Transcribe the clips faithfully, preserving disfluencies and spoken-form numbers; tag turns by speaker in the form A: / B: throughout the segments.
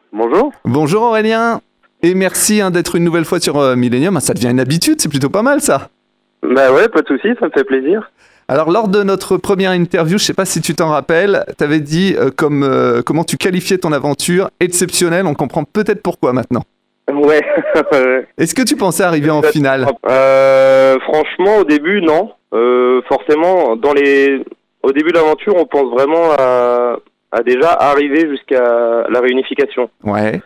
A: Bonjour.
B: Bonjour Aurélien, et merci hein, d'être une nouvelle fois sur euh, Millennium. Ah, ça devient une habitude, c'est plutôt pas mal ça.
A: Bah ouais, pas de soucis, ça me fait plaisir.
B: Alors lors de notre première interview, je sais pas si tu t'en rappelles, tu avais dit euh, comme, euh, comment tu qualifiais ton aventure exceptionnelle, on comprend peut-être pourquoi maintenant.
A: Ouais.
B: Est-ce que tu pensais arriver en finale?
A: euh, Franchement, au début, non. Euh, forcément, dans les, au début de l'aventure, on pense vraiment à, à déjà arriver jusqu'à la réunification.
B: Ouais.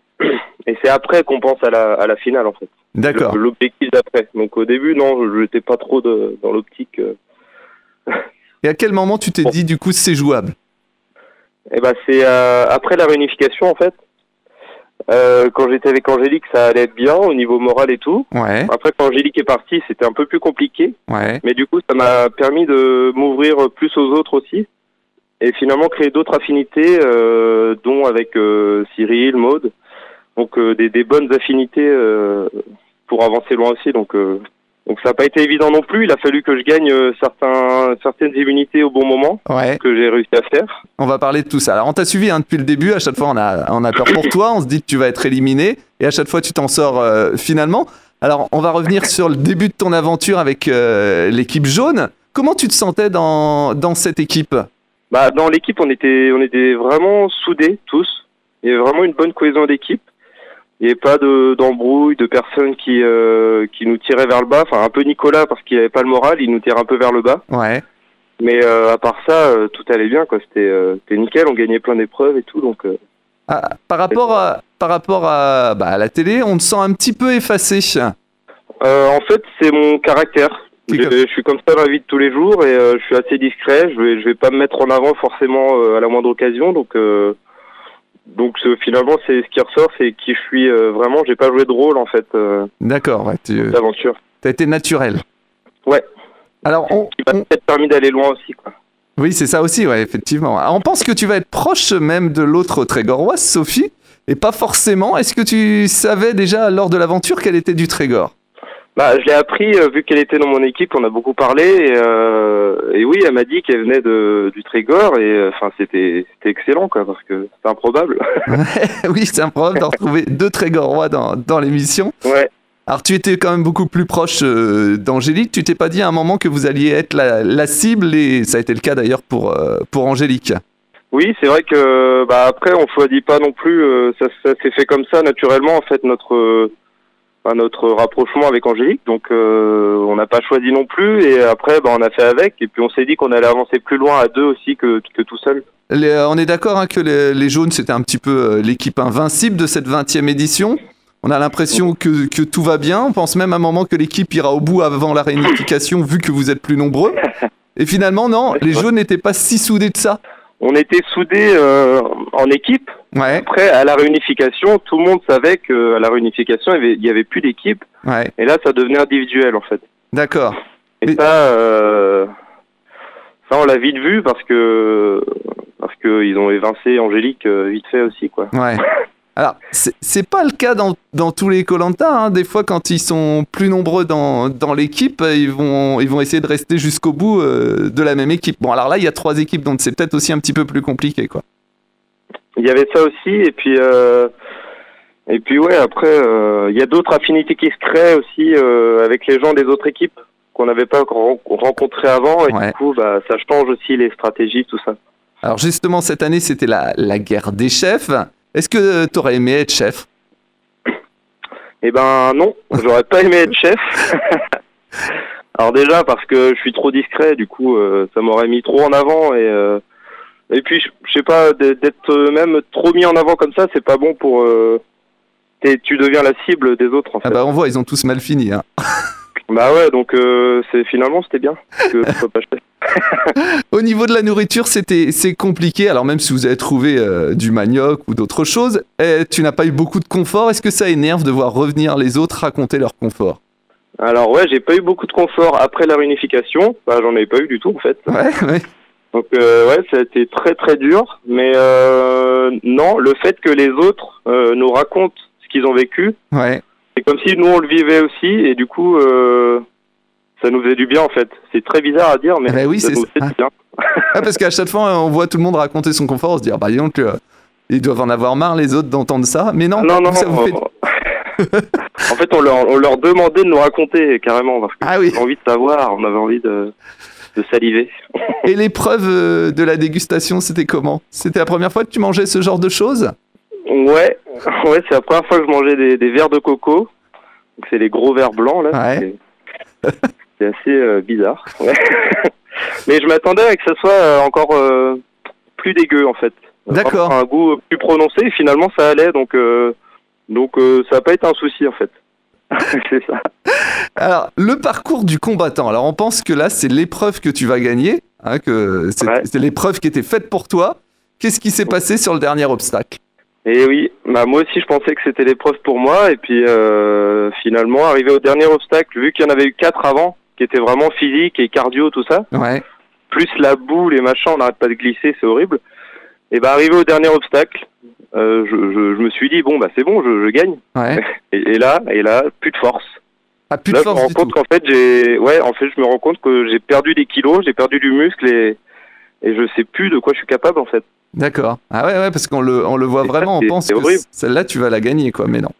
A: Et c'est après qu'on pense à la, à la finale, en fait.
B: D'accord.
A: Le- L'objectif d'après. Donc au début, non, je n'étais pas trop de, dans l'optique. Euh...
B: Et à quel moment tu t'es
A: Bon.
B: dit du coup c'est jouable?
A: Et ben c'est euh, après la réunification, en fait. Euh, quand j'étais avec Angélique, ça allait être bien au niveau moral et tout.
B: Ouais,
A: Après, quand Angélique est partie, c'était un peu plus compliqué.
B: ouais.
A: Mais du coup, ça m'a permis de m'ouvrir plus aux autres aussi. Et finalement, créer d'autres affinités, euh, dont avec euh, Cyril, Maud. Donc, euh, des, des bonnes affinités euh, pour avancer loin aussi. Donc, euh, donc ça n'a pas été évident non plus. Il a fallu que je gagne euh, certains, certaines immunités au bon moment,
B: Ouais,
A: que j'ai réussi à faire.
B: on va parler de tout ça. Alors on t'a suivi hein, depuis le début, à chaque fois on a, on a peur pour toi, on se dit que tu vas être éliminé, et à chaque fois tu t'en sors euh, finalement. Alors on va revenir sur le début de ton aventure avec euh, l'équipe jaune. Comment tu te sentais dans, dans cette équipe?
A: Bah, dans l'équipe, on était, on était vraiment soudés tous. Il y avait vraiment une bonne cohésion d'équipe. Il n'y avait pas de, d'embrouille, de personnes qui, euh, qui nous tiraient vers le bas. Enfin, un peu Nicolas parce qu'il n'avait pas le moral, il nous tirait un peu vers le bas.
B: Ouais.
A: Mais euh, à part ça, euh, tout allait bien, quoi. C'était, euh, c'était nickel, on gagnait plein d'épreuves et tout, donc. Euh...
B: Ah, par rapport, à, par rapport à, bah, à la télé, on te sent un petit peu effacé.
A: Euh, en fait, c'est mon caractère. Je,
B: Quelque-
A: je suis comme ça dans la vie de tous les jours et euh, je suis assez discret. Je vais, je vais pas me mettre en avant forcément euh, à la moindre occasion, donc. Euh... Donc ce- finalement, c'est ce qui ressort, c'est qui je suis euh, vraiment. J'ai pas joué de rôle en fait euh,
B: D'accord, ouais, tu
A: d'aventure.
B: as été naturel.
A: Ouais.
B: Alors, on,
A: Qui m'a
B: on-
A: peut-être permis d'aller loin aussi, quoi.
B: oui, c'est ça aussi, ouais, effectivement. Alors, on pense que tu vas être proche même de l'autre Trégoroise, Sophie, et pas forcément. Est-ce que tu savais déjà lors de l'aventure qu'elle était du Trégor?
A: Bah, je l'ai appris euh, vu qu'elle était dans mon équipe, on a beaucoup parlé et, euh, et oui, elle m'a dit qu'elle venait de du Trégor et enfin c'était c'était excellent quoi parce que c'est improbable.
B: Oui, c'est improbable de retrouver deux Trégorois dans, dans l'émission.
A: Ouais.
B: Alors, tu étais quand même beaucoup plus proche euh, d'Angélique. Tu t'es pas dit à un moment que vous alliez être la, la cible, et ça a été le cas d'ailleurs pour, euh, pour Angélique.
A: Oui, c'est vrai que bah après on choisit pas non plus, euh, ça, ça s'est fait comme ça naturellement en fait notre euh, enfin, notre rapprochement avec Angélique, donc euh, on n'a pas choisi non plus et après bah on a fait avec et puis on s'est dit qu'on allait avancer plus loin à deux aussi que que tout seul.
B: Les- euh, on est d'accord hein, que les, les jaunes, c'était un petit peu euh, l'équipe invincible de cette vingtième édition. On a l'impression que, que tout va bien. On pense même à un moment que l'équipe ira au bout avant la réunification, vu que vous êtes plus nombreux. Et finalement, non, les jaunes n'étaient pas si soudés de ça.
A: On était soudés euh, en équipe.
B: Ouais,
A: Après, à la réunification, tout le monde savait qu'à la réunification, il y avait, il y avait plus d'équipe.
B: ouais,
A: Et là, ça devenait individuel, en fait.
B: d'accord.
A: Et
B: Mais-
A: ça, euh, ça, on l'a vite vu parce que parce que ils ont évincé Angélique euh, vite fait aussi, quoi.
B: Ouais. Alors, c'est c'est pas le cas dans, dans tous les koh hein. Des fois, quand ils sont plus nombreux dans, dans l'équipe, ils vont, ils vont essayer de rester jusqu'au bout euh, de la même équipe. Bon, alors là, il y a trois équipes, donc c'est peut-être aussi un petit peu plus compliqué, quoi.
A: Il y avait ça aussi, et puis euh, et puis ouais, après, euh, il y a d'autres affinités qui se créent aussi euh, avec les gens des autres équipes qu'on n'avait pas ren- rencontrés avant, et
B: Ouais.
A: du coup, bah, ça change aussi les stratégies, tout ça.
B: Alors justement, cette année, c'était la, la guerre des chefs. Est-ce que tu aurais aimé être chef?
A: Eh ben non, j'aurais pas aimé être chef. Alors déjà parce que je suis trop discret, du coup euh, ça m'aurait mis trop en avant et euh, et puis je je sais pas d'être d'être même trop mis en avant comme ça, c'est pas bon pour euh, t'es- tu deviens la cible des autres en fait.
B: Ah bah on voit, ils ont tous mal fini. Hein.
A: Bah ouais, donc euh, c'est finalement c'était bien que je sois pas chef.
B: Au niveau de la nourriture, c'était c'est compliqué. Alors même si vous avez trouvé euh, du manioc ou d'autres choses, eh, tu n'as pas eu beaucoup de confort. Est-ce que ça énerve de voir revenir les autres raconter leur confort?
A: Alors ouais, j'ai pas eu beaucoup de confort après la réunification, bah j'en avais pas eu du tout en fait.
B: Ouais, ouais.
A: Donc euh, ouais, ça a été très très dur, mais euh, non, le fait que les autres euh, nous racontent ce qu'ils ont vécu,
B: Ouais.
A: c'est comme si nous on le vivait aussi, et du coup euh, ça nous faisait du bien en fait. C'est très bizarre à dire, mais
B: Eh ben oui,
A: ça
B: c'est
A: nous
B: ça.
A: fait du bien.
B: Ah, parce qu'à chaque fois, on voit tout le monde raconter son confort, on se dit, ah bah dis donc, euh, Ils doivent en avoir marre, les autres, d'entendre ça. Mais non,
A: Non, non,
B: ça vous fait...
A: en fait, on leur, on leur demandait de nous raconter carrément, parce qu'on
B: Ah oui.
A: avait envie de savoir, on avait envie de, de saliver.
B: Et l'épreuve euh, de la dégustation, c'était comment? C'était la première fois que tu mangeais ce genre de choses?
A: Ouais, ouais, c'est la première fois que je mangeais des, des verres de coco. Donc, c'est les gros verres blancs, là.
B: Ouais.
A: C'est, c'est assez euh, bizarre. Ouais. Mais je m'attendais à que ça soit euh, encore euh, plus dégueu, en fait.
B: D'accord.
A: Un goût plus prononcé, et finalement, ça allait, donc, euh, donc euh, ça n'a pas été un souci, en fait. C'est ça.
B: Alors, le parcours du combattant. Alors, on pense que là, c'est l'épreuve que tu vas gagner, hein, que c'est,
A: Ouais.
B: c'est l'épreuve qui était faite pour toi. Qu'est-ce qui s'est passé sur le dernier obstacle?
A: Et oui, bah moi aussi je pensais que c'était l'épreuve pour moi, et puis euh, finalement, arrivé au dernier obstacle, vu qu'il y en avait eu quatre avant, qui étaient vraiment physiques et cardio, tout ça,
B: Ouais.
A: plus la boue, les machins, on n'arrête pas de glisser, c'est horrible. Et bah arrivé au dernier obstacle, euh, je, je, je me suis dit, bon bah c'est bon, je, je gagne.
B: Ouais.
A: Et, et là, et là, plus de force.
B: Ah, plus
A: Là,
B: de
A: je me
B: force
A: rends
B: du
A: compte
B: tout.
A: qu'en fait, j'ai, ouais, en fait, je me rends compte que j'ai perdu des kilos, j'ai perdu du muscle, et, et je sais plus de quoi je suis capable, en fait.
B: D'accord. Ah ouais, ouais, parce qu'on le, on le voit
A: Et ça,
B: vraiment, on
A: c'est-
B: pense
A: c'est
B: que
A: horrible.
B: c- celle-là, tu vas la gagner, quoi, mais non.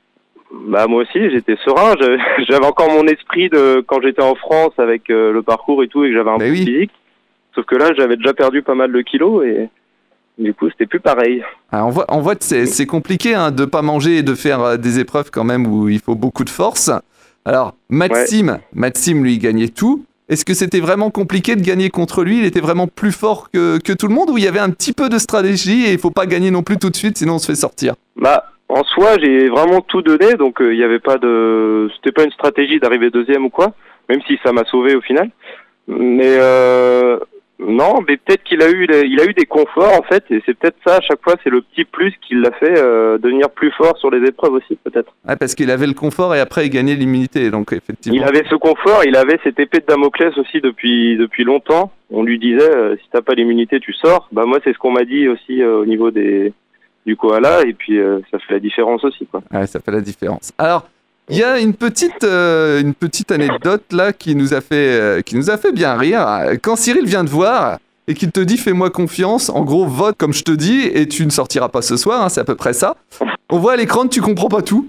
A: Bah moi aussi, j'étais serein. J'avais, j'avais encore mon esprit de quand j'étais en France avec euh, le parcours et tout, et que j'avais un
B: Mais
A: bon
B: oui.
A: physique. Sauf que là, j'avais déjà perdu pas mal de kilos, et du coup, c'était plus pareil.
B: Ah, on voit, on voit que c'est, c'est compliqué hein, de pas manger et de faire euh, des épreuves quand même où il faut beaucoup de force. Alors, Maxime, Maxime, lui, il gagnait tout. Est-ce que c'était vraiment compliqué de gagner contre lui? Il était vraiment plus fort que, que tout le monde, ou il y avait un petit peu de stratégie et il faut pas gagner non plus tout de suite, sinon on se fait sortir?
A: Bah en soi, j'ai vraiment tout donné, donc euh, il y avait pas de, c'était pas une stratégie d'arriver deuxième ou quoi, même si ça m'a sauvé au final. Mais euh, non, mais peut-être qu'il a eu, il a eu des conforts en fait, et c'est peut-être ça à chaque fois, c'est le petit plus qui l'a fait euh, devenir plus fort sur les épreuves aussi peut-être.
B: Ouais, parce qu'il avait le confort et après il gagnait l'immunité, donc effectivement.
A: Il avait ce confort, il avait cette épée de Damoclès aussi depuis depuis longtemps. On lui disait euh, si t'as pas l'immunité, tu sors. Bah moi c'est ce qu'on m'a dit aussi euh, au niveau des du koala, et puis euh, ça fait la différence aussi quoi.
B: Ouais, ça fait la différence. Alors, il y a une petite, euh, une petite anecdote là qui nous a fait, euh, qui nous a fait bien rire. Quand Cyril vient te voir et qu'il te dit fais-moi confiance, en gros vote comme je te dis et tu ne sortiras pas ce soir, hein, c'est à peu près ça. On voit à l'écran que tu comprends pas tout.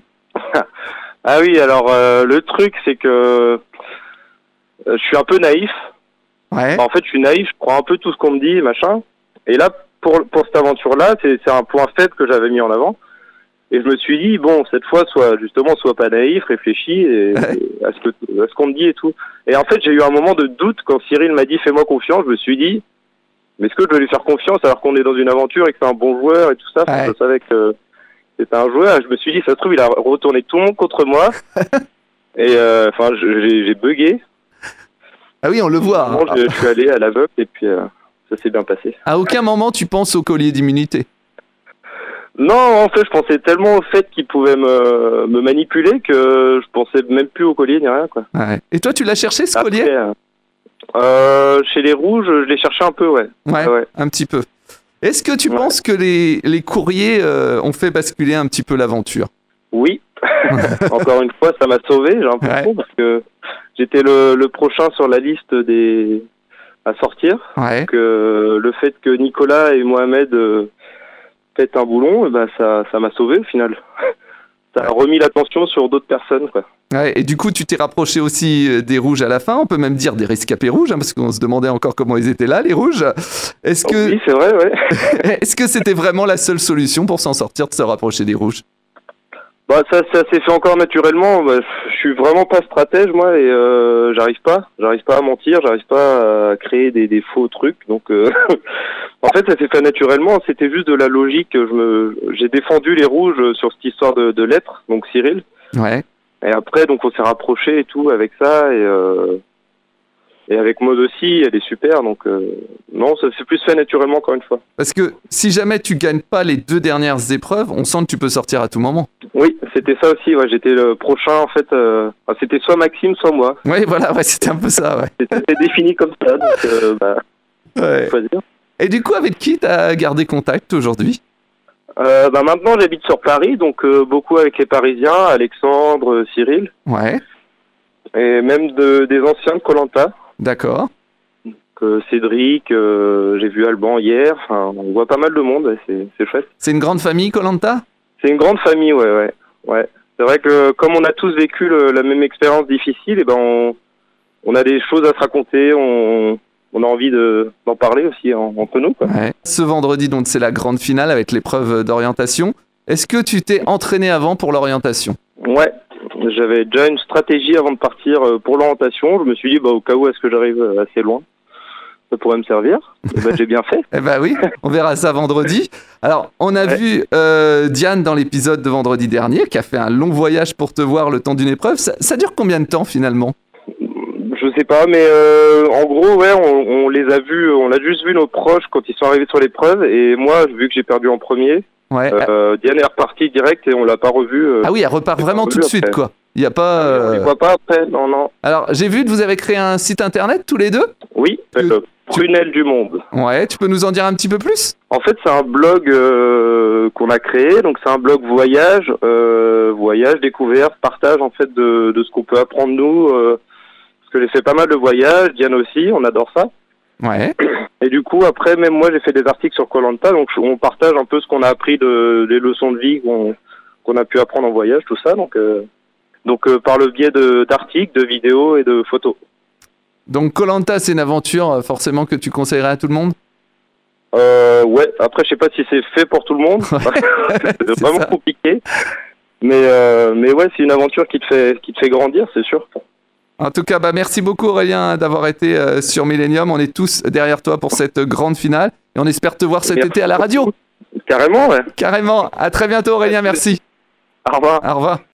A: Ah oui, alors euh, le truc c'est que euh, je suis un peu naïf.
B: Ouais.
A: En fait, je suis naïf, je crois un peu tout ce qu'on me dit, machin. Et là, pour pour cette aventure-là, c'est c'est un point faible que j'avais mis en avant. Et je me suis dit bon, cette fois, soit justement, sois pas naïf, réfléchis et,
B: Ouais.
A: et à ce que à ce qu'on me dit et tout. Et en fait, j'ai eu un moment de doute quand Cyril m'a dit fais-moi confiance. Je me suis dit mais est-ce que je vais lui faire confiance alors qu'on est dans une aventure et que c'est un bon joueur et tout ça?
B: Ouais.
A: Je savais que c'était un joueur. Je me suis dit ça se trouve il a retourné tout le monde contre moi. Et euh, enfin, je- j'ai j'ai bugué.
B: Ah oui, on le voit.
A: Bon, je, je suis allé à l'aveugle et puis euh, ça s'est bien passé.
B: À aucun moment tu penses au collier d'immunité.
A: Non, en fait, je pensais tellement au fait qu'il pouvait me, me manipuler que je pensais même plus au collier ni rien, quoi.
B: Ouais. Et toi, tu l'as cherché ce
A: Après,
B: collier?
A: euh, euh, chez les rouges, je l'ai cherché un peu, ouais.
B: Ouais,
A: ouais.
B: un petit peu. Est-ce que tu
A: Ouais.
B: penses que les, les courriers euh, ont fait basculer un petit peu l'aventure?
A: Oui. Encore une fois, ça m'a sauvé, j'ai l'impression,
B: Ouais.
A: parce que j'étais le, le prochain sur la liste des à sortir.
B: Ouais.
A: Que le fait que Nicolas et Mohamed euh, pètent un boulon, eh ben ça, ça m'a sauvé au final. Ça a remis l'attention sur d'autres personnes, quoi.
B: Ouais, et du coup, tu t'es rapproché aussi euh, des rouges à la fin, on peut même dire des rescapés rouges, hein, parce qu'on se demandait encore comment ils étaient là, les rouges. Est-ce que
A: Oui, c'est vrai, ouais.
B: est-ce que c'était vraiment la seule solution pour s'en sortir, de se rapprocher des rouges?
A: Bah ça, ça s'est fait encore naturellement. Bah, je suis vraiment pas stratège moi et euh, j'arrive pas, j'arrive pas à mentir, j'arrive pas à créer des, des faux trucs. Donc euh, en fait ça s'est fait naturellement. C'était juste de la logique. Je me, j'ai défendu les rouges sur cette histoire de, de lettres, donc Cyril.
B: Ouais.
A: Et après donc on s'est rapproché et tout avec ça et euh, et avec Maud aussi, elle est super. Donc euh, non, ça s'est plus fait naturellement encore une fois.
B: Parce que si jamais tu gagnes pas les deux dernières épreuves, on sent que tu peux sortir à tout moment.
A: Oui, c'était ça aussi. Ouais, j'étais le prochain en fait. Euh, enfin, c'était soit Maxime, soit moi.
B: Ouais, voilà, ouais, c'était un peu ça, ouais.
A: C'était défini comme ça. Donc euh, bah,
B: Ouais.
A: faut choisir.
B: Et du coup, avec qui t'as gardé contact aujourd'hui?
A: Euh, bah maintenant j'habite sur Paris, donc euh, beaucoup avec les Parisiens, Alexandre, euh, Cyril,
B: Ouais,
A: et même de, des anciens de Koh-Lanta.
B: d'accord.
A: que Cédric, euh, j'ai vu Alban hier. Enfin, on voit pas mal de monde, ouais, c'est, c'est chouette.
B: C'est une grande famille, Koh Lanta ?
A: C'est une grande famille, ouais, ouais, ouais. C'est vrai que comme on a tous vécu le, la même expérience difficile, et ben on, on a des choses à se raconter, on, on a envie de, d'en parler aussi en, entre nous, quoi.
B: Ouais. Ce vendredi, donc, c'est la grande finale avec l'épreuve d'orientation. Est-ce que tu t'es entraîné avant pour l'orientation ?
A: Ouais, j'avais déjà une stratégie avant de partir pour l'orientation. Je me suis dit, bah, au cas où est-ce que j'arrive assez loin, ça pourrait me servir. Et ben, j'ai bien fait.
B: Eh ben oui, on verra ça vendredi. Alors, on a ouais. vu euh, Diane dans l'épisode de vendredi dernier, qui a fait un long voyage pour te voir le temps d'une épreuve. Ça, ça dure combien de temps finalement ?
A: Je sais pas, mais euh, en gros, ouais, on, on les a vus, on a juste vu nos proches quand ils sont arrivés sur l'épreuve. Et moi, vu que j'ai perdu en premier, ouais. euh, Diane est repartie direct et on l'a pas revue. Euh,
B: ah oui, elle repart vraiment tout de suite, quoi. Il y a pas.
A: Euh... On les voit pas après, non, non.
B: Alors, j'ai vu que vous avez créé un site internet tous les deux ?
A: Oui, c'est que... le Prunelle du Monde.
B: Ouais, tu peux nous en dire un petit peu plus ?
A: En fait, c'est un blog euh, qu'on a créé, donc c'est un blog voyage, euh, voyage, découverte, partage en fait de, de ce qu'on peut apprendre nous. Euh, parce que j'ai fait pas mal de voyages, Diane aussi, on adore ça.
B: Ouais.
A: Et du coup, après, même moi, j'ai fait des articles sur Koh Lanta, donc on partage un peu ce qu'on a appris de, des leçons de vie qu'on, qu'on a pu apprendre en voyage, tout ça. Donc, euh, donc euh, par le biais de, d'articles, de vidéos et de photos.
B: Donc Koh Lanta, c'est une aventure forcément que tu conseillerais à tout le monde ?
A: euh, Ouais, après je sais pas si c'est fait pour tout le monde, ouais. c'est, c'est vraiment ça. Compliqué, mais, euh, mais ouais, c'est une aventure qui te fait, qui te fait grandir, c'est sûr.
B: En tout cas, bah, merci beaucoup Aurélien d'avoir été euh, sur Millennium, on est tous derrière toi pour cette grande finale et on espère te voir cet merci été à la radio.
A: Carrément, ouais.
B: Carrément, à très bientôt Aurélien, merci.
A: Au revoir.
B: Au revoir.